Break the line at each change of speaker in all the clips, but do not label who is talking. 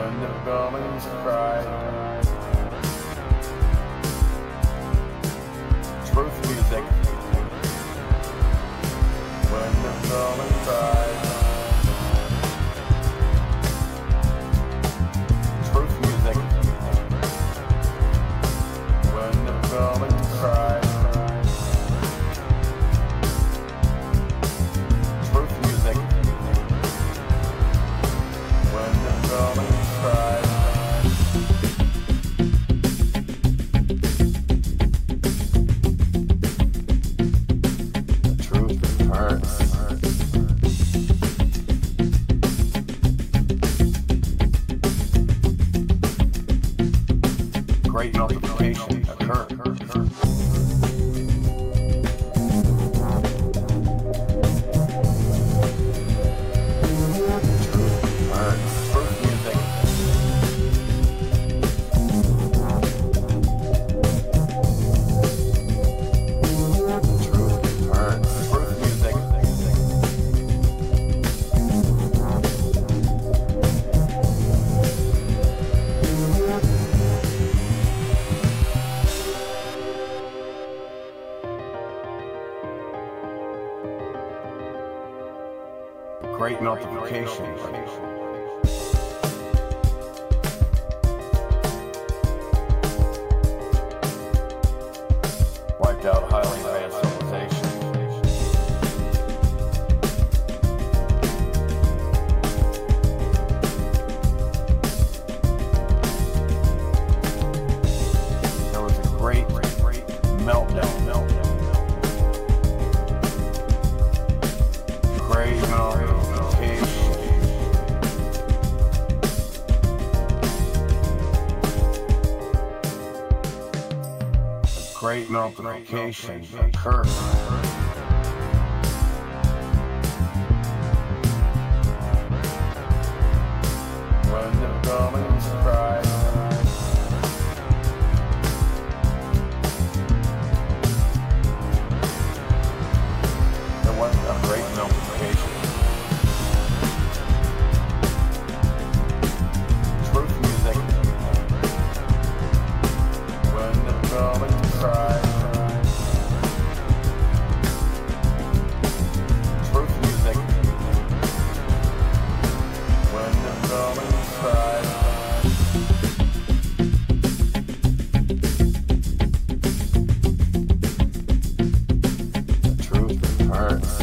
when the buildings cry. Truth music when the buildings cry. Truth music when the buildings cry. Truth music when the buildings cry. The truth hurts. Great multiplication occurs. Great multiplication. Wiped out highly advanced civilization. There was a great meltdown. Great multiplication occurs. When the buildings cry. There was a great multiplication. Truth music. When the buildings cry. Truth music. When the buildings cry. The truth hurts.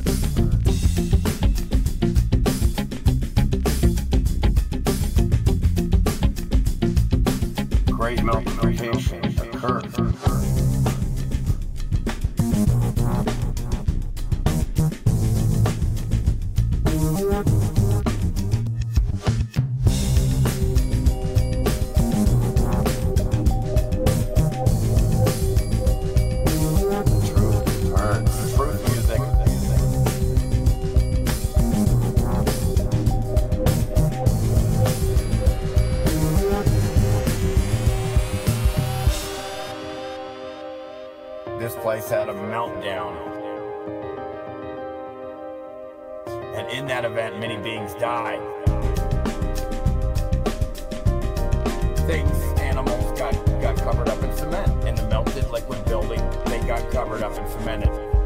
Great multiplication occurs. This place had a meltdown. And in that event, many beings died. Things, animals got covered up in cement. In the melted liquid building, they got covered up and cemented.